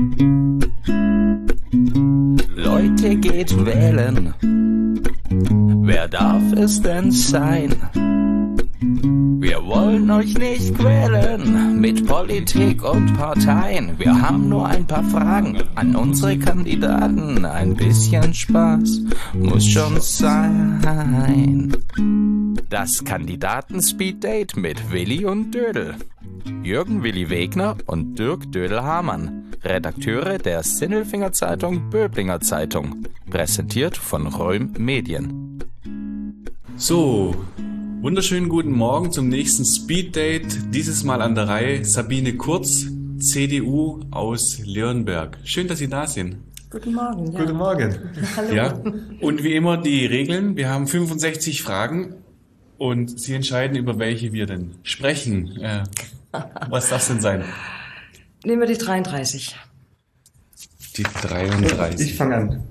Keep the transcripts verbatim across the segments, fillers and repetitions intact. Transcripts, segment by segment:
Leute, geht wählen. Wer darf es denn sein? Wir wollen euch nicht quälen mit Politik und Parteien. Wir haben nur ein paar Fragen an unsere Kandidaten. Ein bisschen Spaß muss schon sein. Das Kandidaten-Speed-Date mit Willi und Dödel. Jürgen Willi Wegner und Dirk Dödel-Hamann, Redakteure der Sinnelfinger Zeitung Böblinger Zeitung, präsentiert von Röhm Medien. So, wunderschönen guten Morgen zum nächsten Speed-Date, dieses Mal an der Reihe Sabine Kurz, C D U aus Leonberg. Schön, dass Sie da sind. Guten Morgen. Ja. Guten Morgen. Hallo. Ja, und wie immer die Regeln, wir haben fünfundsechzig Fragen und Sie entscheiden, über welche wir denn sprechen. Äh, was darf es denn sein? Nehmen wir die dreiunddreißig. Die dreiunddreißig. Ich fange an.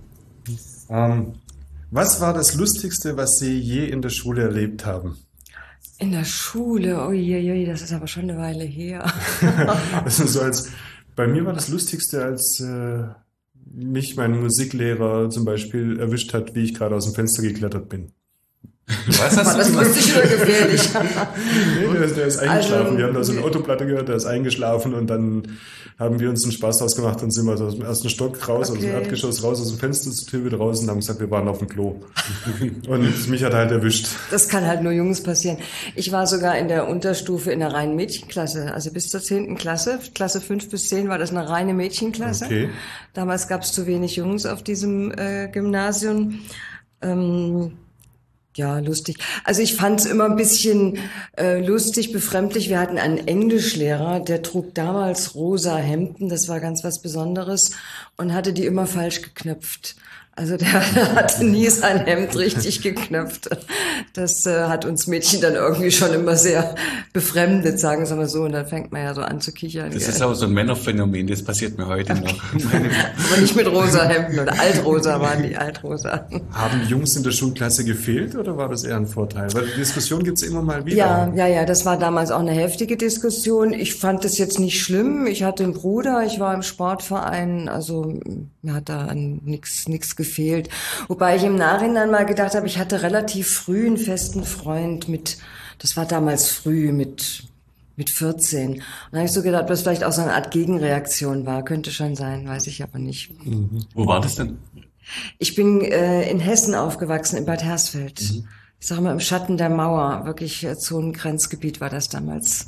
Ähm, was war das Lustigste, was Sie je in der Schule erlebt haben? In der Schule, uiuiui, das ist aber schon eine Weile her. Also so als, bei mir war das Lustigste, als äh, mich mein Musiklehrer zum Beispiel erwischt hat, wie ich gerade aus dem Fenster geklettert bin. Was hast War du das gemacht? lustig oder gefährlich? Nee, der, ist- der ist eingeschlafen. Also, wir haben da so eine Autoplatte gehört, der ist eingeschlafen und dann haben wir uns einen Spaß draus gemacht und sind mal aus dem ersten Stock raus, aus dem Okay. Erdgeschoss raus, aus dem Fenster zur Tür wieder raus und haben gesagt, wir waren auf dem Klo. Und mich hat er halt erwischt. Das kann halt nur Jungs passieren. Ich war sogar in der Unterstufe in der reinen Mädchenklasse, also bis zur zehnten Klasse. Klasse fünf bis zehn war das eine reine Mädchenklasse. Okay. Damals gab es zu wenig Jungs auf diesem äh, Gymnasium. Ähm, Ja, lustig. Also ich fand es immer ein bisschen äh, lustig, befremdlich. Wir hatten einen Englischlehrer, der trug damals rosa Hemden, das war ganz was Besonderes, und hatte die immer falsch geknöpft. Also der hatte nie sein Hemd richtig geknöpft. Das äh, hat uns Mädchen dann irgendwie schon immer sehr befremdet, sagen wir mal so. Und dann fängt man ja so an zu kichern. Das gell. ist auch so ein Männerphänomen, das passiert mir heute noch. Aber nicht mit rosa Hemden oder altrosa waren die, altrosa. Haben Jungs in der Schulklasse gefehlt oder war das eher ein Vorteil? Weil die Diskussion gibt's immer mal wieder. Ja, ja, ja, das war damals auch eine heftige Diskussion. Ich fand das jetzt nicht schlimm. Ich hatte einen Bruder, ich war im Sportverein, also mir hat da an nichts nichts gefehlt. Wobei ich im Nachhinein mal gedacht habe, ich hatte relativ früh einen festen Freund mit, das war damals früh, mit mit vierzehn. Und da habe ich so gedacht, was vielleicht auch so eine Art Gegenreaktion war. Könnte schon sein, weiß ich aber nicht. Wo war das denn? Ich bin äh, in Hessen aufgewachsen, in Bad Hersfeld. Mhm. Ich sage mal, im Schatten der Mauer. Wirklich äh, so ein Grenzgebiet war das damals.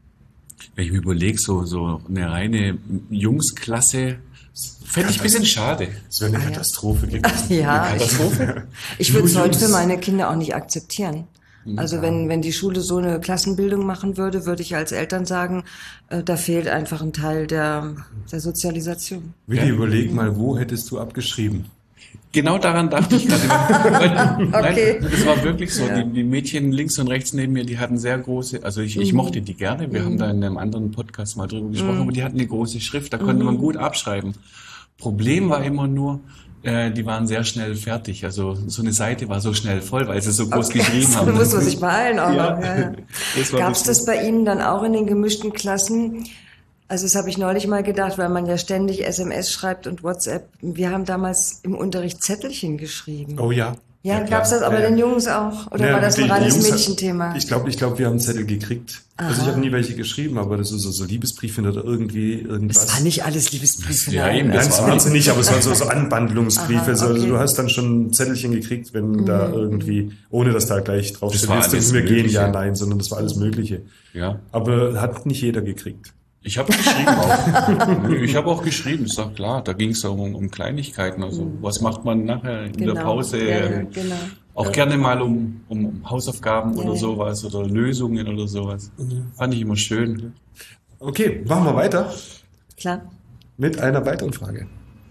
Wenn ich mir überlege, so, so eine reine Jungsklasse, fände ich ein bisschen schade. Das wäre eine Katastrophe gewesen. Ja, Eine ich, Katastrophe. ich würde es Nur heute für Jungs. meine Kinder auch nicht akzeptieren. Also wenn, wenn die Schule so eine Klassenbildung machen würde, würde ich als Eltern sagen, äh, da fehlt einfach ein Teil der, der Sozialisation. Willi, überleg mal, wo hättest du abgeschrieben? Genau daran dachte ich gerade. Weil- Okay. Nein, das war wirklich so. Ja. Die, die Mädchen links und rechts neben mir, die hatten sehr große, also ich, ich mochte die gerne. Wir haben da in einem anderen Podcast mal drüber gesprochen, aber die hatten eine große Schrift, da konnte man gut abschreiben. Problem war immer nur, äh, die waren sehr schnell fertig. Also so eine Seite war so schnell voll, weil sie so groß geschrieben haben. Da muss man sich beeilen. Aber, Ja. ja. Ja. Das war Gab es das- das bei Ihnen dann auch in den gemischten Klassen? Also das habe ich neulich mal gedacht, weil man ja ständig S M S schreibt und WhatsApp. Wir haben damals im Unterricht Zettelchen geschrieben. Oh ja. Ja, klar. gab's das aber Ja, ja. den Jungs auch? Oder Ja, war das ein die- die reines Jungs hat- Mädchenthema? Ich glaube, ich glaube, wir haben Zettel gekriegt. Also ich habe nie welche geschrieben, aber das ist so, so Liebesbriefe oder irgendwie irgendwas. Es war nicht alles Liebesbriefe. Ja, nein. eben, Nein, das das war- waren sie nicht, aber es waren so, so Anbandlungsbriefe. Aha, so, also okay. du hast dann schon ein Zettelchen gekriegt, wenn da irgendwie, ohne dass da gleich drauf Das steht, war willst du alles mit mir gehen, Mögliche. ja, nein, sondern das war alles Mögliche. Ja. Aber hat nicht jeder gekriegt. Ich habe geschrieben auch. Ich habe auch geschrieben, ist doch klar. Da ging es um, um Kleinigkeiten. Also was macht man nachher in Genau. der Pause? Ja, ja, Ähm, genau. Auch gerne mal um, um Hausaufgaben Ja, oder ja. sowas oder Lösungen oder sowas. Fand ich immer schön. Okay, machen wir weiter Klar. mit einer weiteren Frage.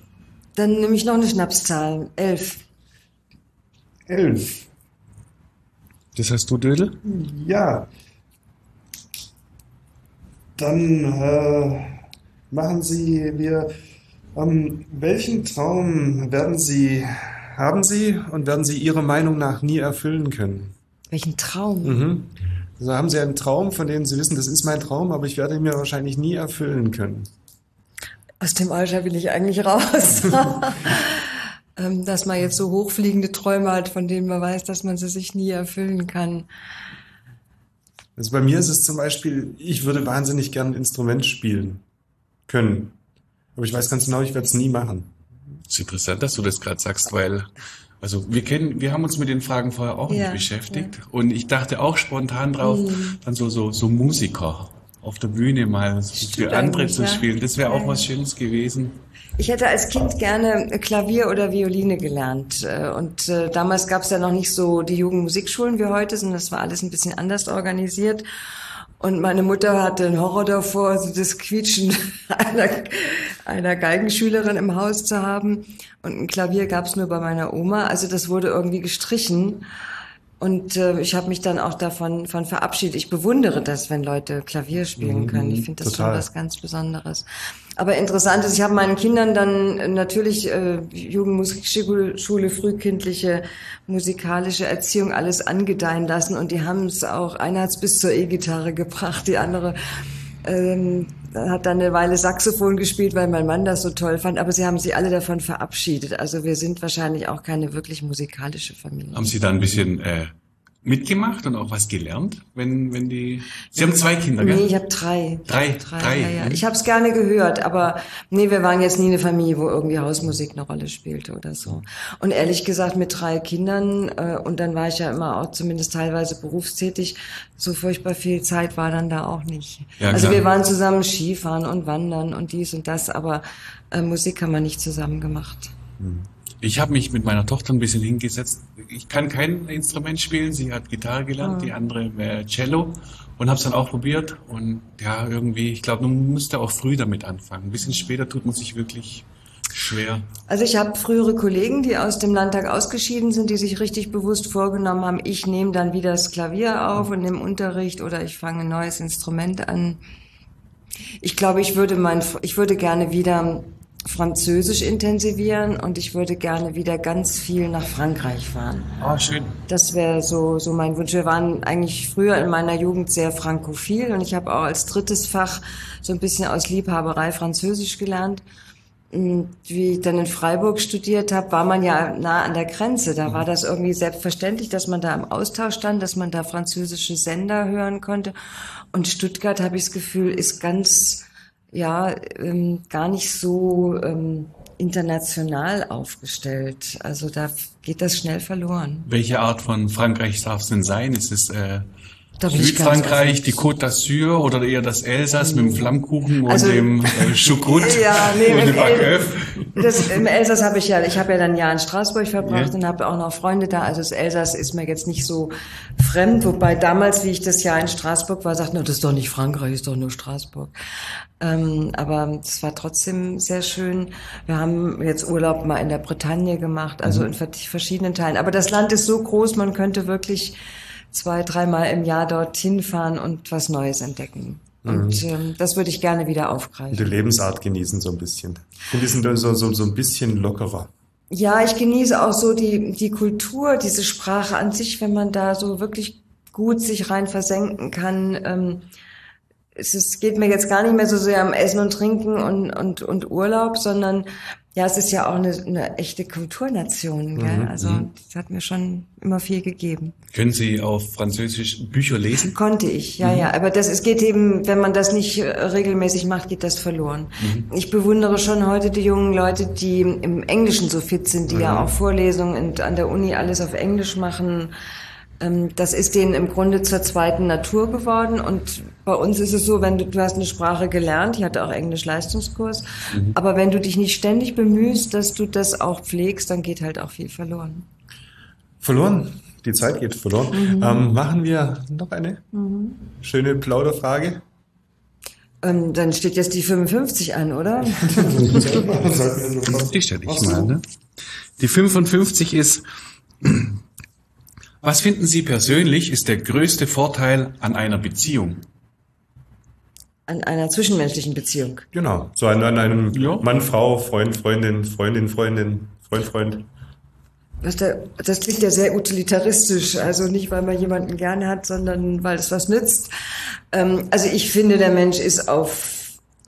Dann nehme ich noch eine Schnapszahl. Elf. Elf. Das hast du, Dödel? Ja. Dann äh, machen Sie, wir, ähm, welchen Traum werden Sie, haben Sie und werden Sie Ihrer Meinung nach nie erfüllen können? Welchen Traum. Mhm. Also haben Sie einen Traum, von dem Sie wissen, das ist mein Traum, aber ich werde ihn mir wahrscheinlich nie erfüllen können. Aus dem Alter will ich eigentlich raus. ähm, dass man jetzt so hochfliegende Träume hat, von denen man weiß, dass man sie sich nie erfüllen kann. Also bei mir ist es zum Beispiel, ich würde wahnsinnig gern ein Instrument spielen können. Aber ich weiß ganz genau, ich werde es nie machen. Es ist interessant, dass du das gerade sagst, weil also wir kennen, wir haben uns mit den Fragen vorher auch Ja, nicht beschäftigt ja. und ich dachte auch spontan drauf, Mhm. dann so so so Musiker auf der Bühne mal für andere eigentlich, zu ja. spielen. Das wäre auch Ja, was ja. Schönes gewesen. Ich hätte als Kind gerne Klavier oder Violine gelernt. Äh, Und äh, damals gab es ja noch nicht so die Jugendmusikschulen wie heute, sondern das war alles ein bisschen anders organisiert. Und meine Mutter hatte einen Horror davor, also das Quietschen einer, einer Geigenschülerin im Haus zu haben. Und ein Klavier gab es nur bei meiner Oma. Also das wurde irgendwie gestrichen. Und äh, ich habe mich dann auch davon von verabschiedet. Ich bewundere das, wenn Leute Klavier spielen können. Ich finde das total. schon was ganz Besonderes. Aber interessant ist, ich habe meinen Kindern dann äh, natürlich äh, Jugendmusikschule, frühkindliche musikalische Erziehung alles angedeihen lassen. Und die haben es auch, einer hat es bis zur E-Gitarre gebracht, die andere ähm, hat dann eine Weile Saxophon gespielt, weil mein Mann das so toll fand. Aber sie haben sich alle davon verabschiedet. Also wir sind wahrscheinlich auch keine wirklich musikalische Familie. Haben Sie da ein bisschen äh, mitgemacht und auch was gelernt, wenn wenn die Sie haben zwei Kinder, gell? Nee, ich habe drei. Drei, drei. drei, Ja, ja. mhm. Ich habe es gerne gehört, aber nee, wir waren jetzt nie eine Familie, wo irgendwie Hausmusik eine Rolle spielte oder so. Und ehrlich gesagt, mit drei Kindern, äh, und dann war ich ja immer auch zumindest teilweise berufstätig, so furchtbar viel Zeit war dann da auch nicht. Ja, also klar. wir waren zusammen Skifahren und wandern und dies und das, aber äh, Musik haben wir nicht zusammen gemacht. Ich habe mich mit meiner Tochter ein bisschen hingesetzt. Ich kann kein Instrument spielen. Sie hat Gitarre gelernt, Ah. die andere äh, Cello und habe es dann auch probiert. Und ja, irgendwie, ich glaube, man müsste auch früh damit anfangen. Ein bisschen später tut man sich wirklich schwer. Also ich habe frühere Kollegen, die aus dem Landtag ausgeschieden sind, die sich richtig bewusst vorgenommen haben, ich nehme dann wieder das Klavier auf und nehme Unterricht oder ich fange ein neues Instrument an. Ich glaube, ich würde mein, ich würde gerne wieder Französisch intensivieren und ich würde gerne wieder ganz viel nach Frankreich fahren. Ah, schön. Das wäre so, so mein Wunsch. Wir waren eigentlich früher in meiner Jugend sehr frankophil und ich habe auch als drittes Fach so ein bisschen aus Liebhaberei Französisch gelernt. Und wie ich dann in Freiburg studiert habe, war man ja nah an der Grenze. Da war das irgendwie selbstverständlich, dass man da im Austausch stand, dass man da französische Sender hören konnte. Und Stuttgart, habe ich das Gefühl, ist ganz, ja, ähm, gar nicht so ähm, international aufgestellt. Also da geht das schnell verloren. Welche Art von Frankreich darf es denn sein? Ist es äh, Da bin ich ganz Südfrankreich, offen. die Côte d'Azur oder eher das Elsass mit dem Flammkuchen und Also- dem äh, Choucroute Ja, nee, und im, dem Backœuf? El das, im Elsass habe ich ja, ich habe ja dann ein Jahr in Straßburg verbracht Ja. und habe auch noch Freunde da. Also das Elsass ist mir jetzt nicht so fremd, wobei damals, wie ich das Jahr in Straßburg war, sagten, no, das ist doch nicht Frankreich, ist doch nur Straßburg. Ähm, aber es war trotzdem sehr schön. Wir haben jetzt Urlaub mal in der Bretagne gemacht, also in ver- verschiedenen Teilen. Aber das Land ist so groß, man könnte wirklich zwei, dreimal im Jahr dorthin fahren und was Neues entdecken. Und ähm, das würde ich gerne wieder aufgreifen. Die Lebensart genießen so ein bisschen. Und die sind dann so, so, so ein bisschen lockerer. Ja, ich genieße auch so die, die Kultur, diese Sprache an sich, wenn man da so wirklich gut sich rein versenken kann. Ähm, es ist, geht mir jetzt gar nicht mehr so sehr um Essen und Trinken und, und, und Urlaub, sondern ja, es ist ja auch eine, eine echte Kulturnation. Gell? Also das hat mir schon immer viel gegeben. Können Sie auf Französisch Bücher lesen? Konnte ich, ja, ja. Aber das, es geht eben, wenn man das nicht äh, regelmäßig macht, geht das verloren. Ich bewundere schon heute die jungen Leute, die im Englischen so fit sind, die ja auch Vorlesungen in, an der Uni alles auf Englisch machen. Ähm, das ist denen im Grunde zur zweiten Natur geworden. Und bei uns ist es so, wenn du, du hast eine Sprache gelernt, ich hatte auch Englisch-Leistungskurs, aber wenn du dich nicht ständig bemühst, dass du das auch pflegst, dann geht halt auch viel verloren. Verloren. Die Zeit geht verloren. Ähm, machen wir noch eine schöne Plauderfrage? Ähm, dann steht jetzt die fünfundfünfzig an, oder? Die stelle ich mal. Ne? Die fünfundfünfzig ist, was finden Sie persönlich ist der größte Vorteil an einer Beziehung? An einer zwischenmenschlichen Beziehung. Genau. So an, an einem Ja. Mann, Frau, Freund, Freundin, Freundin, Freundin, Freund, Freund. Das, da- das klingt ja sehr utilitaristisch, also nicht, weil man jemanden gerne hat, sondern weil es was nützt. Ähm, also ich finde, der Mensch ist auf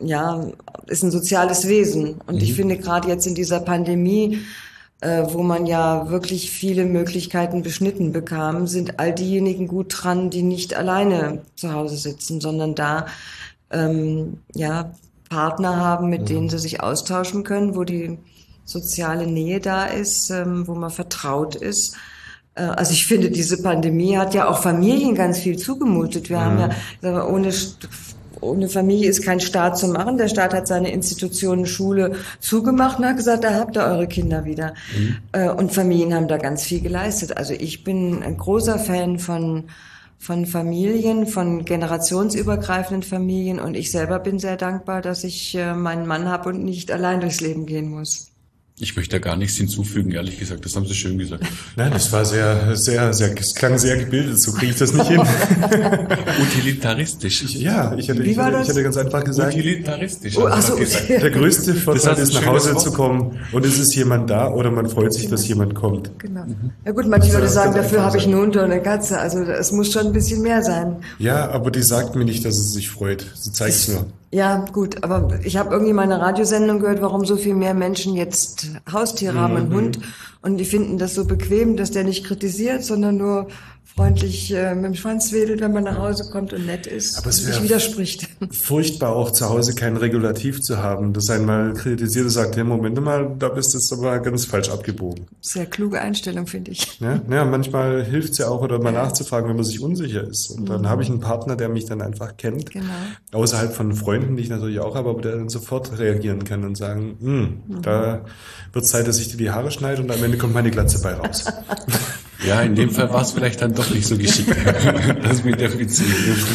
ja, ist ein soziales Wesen. Und mhm. ich finde gerade jetzt in dieser Pandemie, äh, wo man ja wirklich viele Möglichkeiten beschnitten bekam, sind all diejenigen gut dran, die nicht alleine zu Hause sitzen, sondern da, ähm, ja, Partner haben, mit mhm. denen sie sich austauschen können, wo die soziale Nähe da ist, ähm, wo man vertraut ist. Äh, also ich finde, diese Pandemie hat ja auch Familien ganz viel zugemutet. Wir mhm. haben ja, ohne, ohne Familie ist kein Staat zu machen. Der Staat hat seine Institutionen, Schule zugemacht und hat gesagt, da habt ihr eure Kinder wieder. Mhm. Äh, und Familien haben da ganz viel geleistet. Also ich bin ein großer Fan von von Familien, von generationsübergreifenden Familien, und ich selber bin sehr dankbar, dass ich äh, meinen Mann habe und nicht allein durchs Leben gehen muss. Ich möchte da gar nichts hinzufügen, ehrlich gesagt. Das haben Sie schön gesagt. Nein, das war sehr, sehr, sehr, es klang sehr gebildet. So kriege ich das nicht hin. Utilitaristisch. Ich, ja, ich hätte, ich, hätte, ich hätte ganz einfach gesagt. Utilitaristisch. Oh, ach so, der größte Vorteil ist, nach Hause zu kommen und es ist jemand da oder man freut sich, dass jemand kommt. Genau. Ja gut, manche Leute sagen, dafür habe ich einen Hund oder eine Katze. Also es muss schon ein bisschen mehr sein. Ja, aber die sagt mir nicht, dass sie sich freut. Sie zeigt es nur. Ja, gut, aber ich habe irgendwie mal eine Radiosendung gehört, warum so viel mehr Menschen jetzt Haustiere mhm. haben, einen Hund. Und die finden das so bequem, dass der nicht kritisiert, sondern nur freundlich äh, mit dem Schwanz wedelt, wenn man nach Hause kommt und nett ist. Aber es nicht widerspricht. Furchtbar auch zu Hause kein Regulativ zu haben, das einmal kritisiert und sagt, hey, Moment mal, da bist du jetzt aber ganz falsch abgebogen. Sehr kluge Einstellung, finde ich. Ja, ja, manchmal hilft es ja auch, oder mal nachzufragen, wenn man sich unsicher ist. Und dann mhm. habe ich einen Partner, der mich dann einfach kennt, genau. außerhalb von Freunden, die ich natürlich auch habe, aber der dann sofort reagieren kann und sagen, mhm. da wird es Zeit, dass ich dir die Haare schneide und am Ende kommt meine Glatze bei raus. Ja, in dem Fall war es vielleicht dann doch nicht so geschickt, das mit der Beziehung.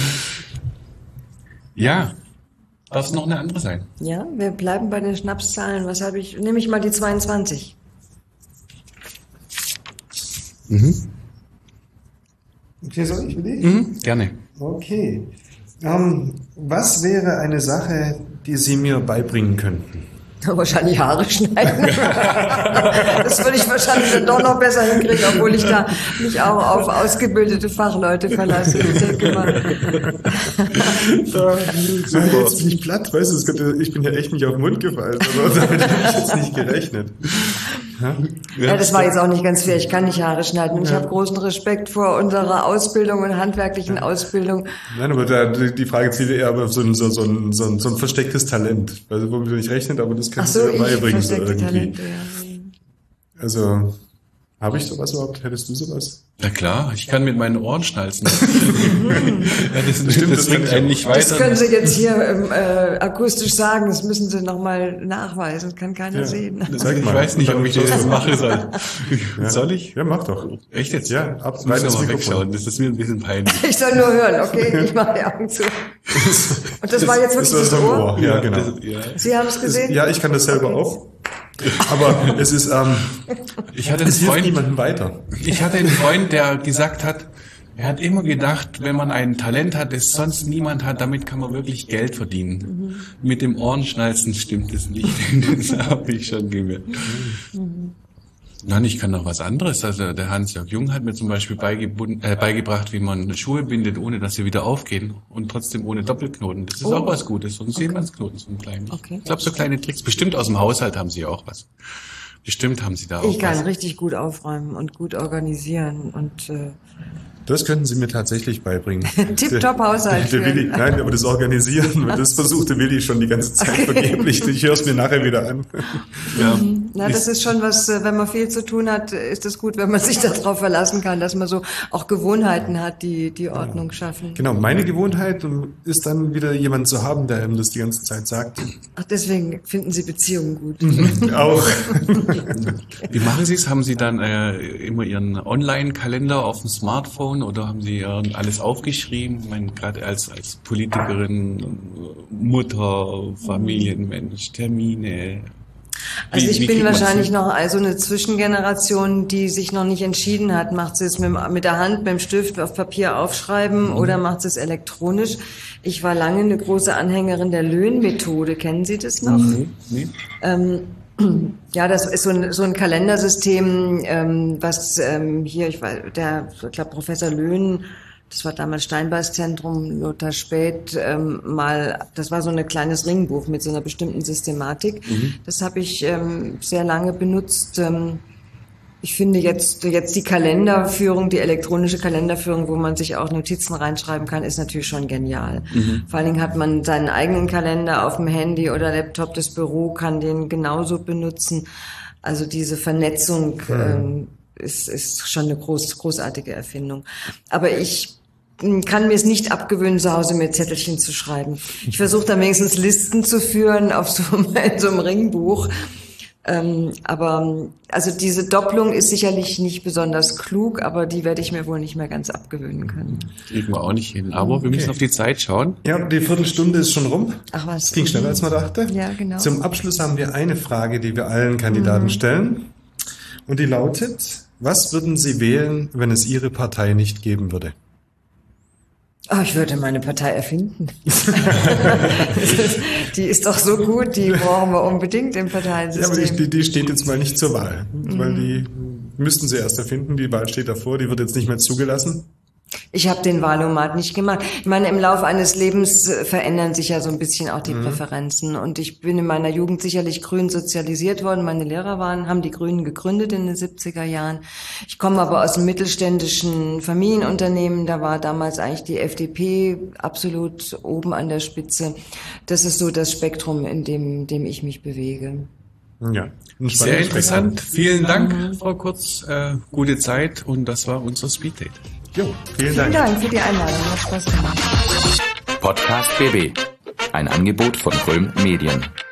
Ja, darf es noch eine andere sein? Ja, wir bleiben bei den Schnapszahlen. Was habe ich? Nehme ich mal die zweiundzwanzig. Mhm. Okay, soll ich für dich? Mhm, gerne. Okay. Um, was wäre eine Sache, die Sie mir beibringen könnten? Wahrscheinlich Haare schneiden. Das würde ich wahrscheinlich dann doch noch besser hinkriegen, obwohl ich da mich auch auf ausgebildete Fachleute verlasse. Ich denke mal. Ja, super. Jetzt bin ich platt, weißt du, ich bin ja echt nicht auf den Mund gefallen. Also damit habe ich jetzt nicht gerechnet. Ja? Ja, das war jetzt auch nicht ganz fair. Ich kann nicht Haare schneiden. Und ich ja. habe großen Respekt vor unserer Ausbildung und handwerklichen Ausbildung. Nein, aber da, die Frage zielt eher auf so ein, so, so, ein, so, ein, so ein verstecktes Talent. Also, womit man nicht rechnet, aber das kannst du dir beibringen. So irgendwie. Talente, ja. Also, habe ich sowas überhaupt? Hättest du sowas? Ja klar, ich kann mit meinen Ohren schnalzen. Ja, das Stimmt, das, das bringt einen nicht weiter. Das können Sie jetzt hier ähm, äh, akustisch sagen, das müssen Sie nochmal nachweisen, kann keiner ja, sehen. Sag ich mal. weiß nicht, ob ich das mache soll. Ja. Soll ich? Ja, mach doch. Echt jetzt? Ja, ab rein das mal wegschauen, das ist mir ein bisschen peinlich. Ich soll nur hören, okay? Ich mache die Augen zu. Und das, das war jetzt wirklich das, das Ohr? Ohr? Ja, genau. Das, ja. Sie haben es gesehen? Ja, ich kann das selber okay. auch. Aber es ist, ähm, ich hatte einen es Freund, hilft niemandem weiter. Ich hatte einen Freund, der gesagt hat, er hat immer gedacht, wenn man ein Talent hat, das sonst niemand hat, damit kann man wirklich Geld verdienen. Mhm. Mit dem Ohrenschnalzen stimmt es nicht. Das habe ich schon gemerkt. Mhm. Nein, ich kann noch was anderes. Also der Hans-Jörg Jung hat mir zum Beispiel äh, beigebracht, wie man Schuhe bindet, ohne dass sie wieder aufgehen und trotzdem ohne Doppelknoten. Das ist oh. auch was Gutes. So ein okay. Seemannsknoten, so ein kleiner. Okay. Ich glaube, so kleine Tricks. Bestimmt aus dem Haushalt haben Sie auch was. Bestimmt haben Sie da auch was. Ich kann richtig gut aufräumen und gut organisieren und äh das könnten Sie mir tatsächlich beibringen. Tipptopp Haushalt. Der, der Willi, nein, aber das Organisieren, das versuchte Willi schon die ganze Zeit okay. vergeblich. Ich höre es mir nachher wieder an. Ja. Na, das ist schon was, wenn man viel zu tun hat, ist es gut, wenn man sich darauf verlassen kann, dass man so auch Gewohnheiten hat, die die Ordnung schaffen. Genau, meine Gewohnheit ist dann wieder jemand zu haben, der einem das die ganze Zeit sagt. Ach, deswegen finden Sie Beziehungen gut. Mhm, auch. Wie machen Sie es? Haben Sie dann äh, immer Ihren Online-Kalender auf dem Smartphone? Oder haben Sie alles aufgeschrieben? Ich meine, gerade als, als Politikerin, Mutter, Familienmensch, Termine. Also wie, ich wie bin wahrscheinlich noch also eine Zwischengeneration, die sich noch nicht entschieden hat. Macht sie es mit, mit der Hand, mit dem Stift auf Papier aufschreiben mhm. oder macht sie es elektronisch? Ich war lange eine große Anhängerin der Löhn-Methode. Kennen Sie das noch? Mhm. Nee. Ähm, Ja, das ist so ein, so ein Kalendersystem, ähm, was ähm, hier, ich weiß, der, ich glaube, Professor Löhn das war damals Steinbeißzentrum, Lothar Späth, ähm, mal, das war so ein kleines Ringbuch mit so einer bestimmten Systematik. Mhm. Das habe ich ähm, sehr lange benutzt. Ähm, ich finde jetzt, jetzt die Kalenderführung, die elektronische Kalenderführung, wo man sich auch Notizen reinschreiben kann, ist natürlich schon genial. Mhm. Vor allen Dingen hat man seinen eigenen Kalender auf dem Handy oder Laptop, das Büro kann den genauso benutzen. Also diese Vernetzung mhm. ähm, ist, ist schon eine groß, großartige Erfindung. Aber ich kann mir es nicht abgewöhnen, zu Hause mir Zettelchen zu schreiben. Ich versuche da wenigstens Listen zu führen auf so, in so einem Ringbuch. Ähm, aber also diese Doppelung ist sicherlich nicht besonders klug, aber die werde ich mir wohl nicht mehr ganz abgewöhnen können. Kriegen wir auch nicht hin. Aber okay. wir müssen auf die Zeit schauen. Ja, die Viertelstunde ist schon rum. Ach was. Das ging schneller, als man dachte. Ja, genau. Zum Abschluss haben wir eine Frage, die wir allen Kandidaten mhm. stellen. Und die lautet: Was würden Sie wählen, wenn es Ihre Partei nicht geben würde? Oh, ich würde meine Partei erfinden. Die ist doch so gut, die brauchen wir unbedingt im Parteisystem. Ja, aber die, die steht jetzt mal nicht zur Wahl, mhm. weil die müssten sie erst erfinden. Die Wahl steht davor, die wird jetzt nicht mehr zugelassen. Ich habe den Wahlomat nicht gemacht. Ich meine, im Laufe eines Lebens verändern sich ja so ein bisschen auch die mhm. Präferenzen. Und ich bin in meiner Jugend sicherlich grün sozialisiert worden. Meine Lehrer waren, haben die Grünen gegründet in den siebziger Jahren. Ich komme aber aus einem mittelständischen Familienunternehmen. Da war damals eigentlich die F D P absolut oben an der Spitze. Das ist so das Spektrum, in dem, dem ich mich bewege. Ja, sehr interessant. Vielen Dank, mhm. Frau Kurz. Äh, gute Zeit und das war unser Speed Date. Jo, vielen, vielen Dank. Dank für die Einladung. Hat Spaß gemacht. Podcast B B. Ein Angebot von Röhm Medien.